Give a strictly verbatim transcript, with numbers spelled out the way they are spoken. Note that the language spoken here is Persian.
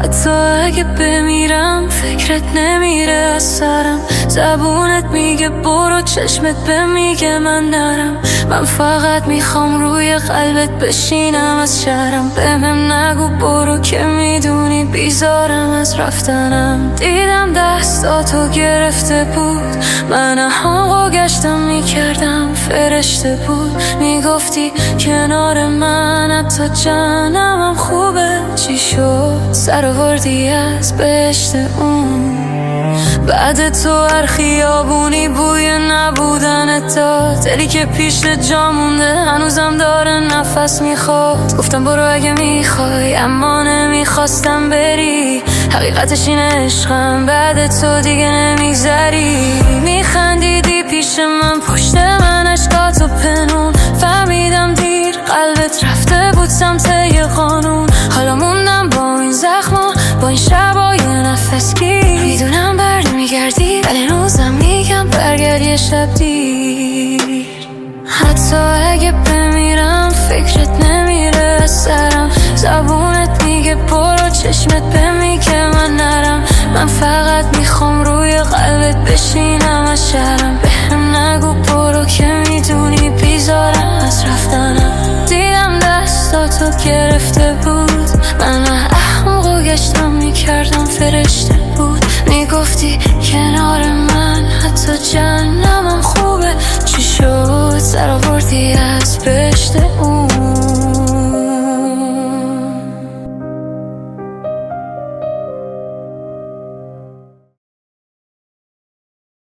حتی اگه بمیرم فکرت نمیره از سرم. زبونت میگه برو، چشمت به میگه من نرم. من فقط میخوام روی قلبت بشینم از شهرم. به من نگو برو که میدونی بیزارم از رفتنم. دیدم دستاتو گرفته بود، من حقا گشتم میکردم فرشته بود. میگفتی کنار من حتی جنمم خوبه. چی شد سر آوردی از بهشت اون؟ بعد تو هر خیابونی بوی نبودنت داد. دلی که پیش جا مونده هنوزم داره نفس میخواد. گفتم برو اگه میخوای، اما نمیخواستم بری. حقیقتش این عشقم بعد تو دیگه نمیگذری. میخندیدی پیش من، پشت من اشکاتو پنون. فهمیدم دیر قلبت رفته بود سمت یه قانون. حالا موندم با این زخما، با این شبای نفس گیر. میدونم برد میگردی ولی روزم میگم برگرد یه شب دیر. حتی اگه بمیرم فکرت نمیره از سرم. زبونت میگه برو، چشمت به میگه من نرم. من فقط میخوام روی قلبت بشینم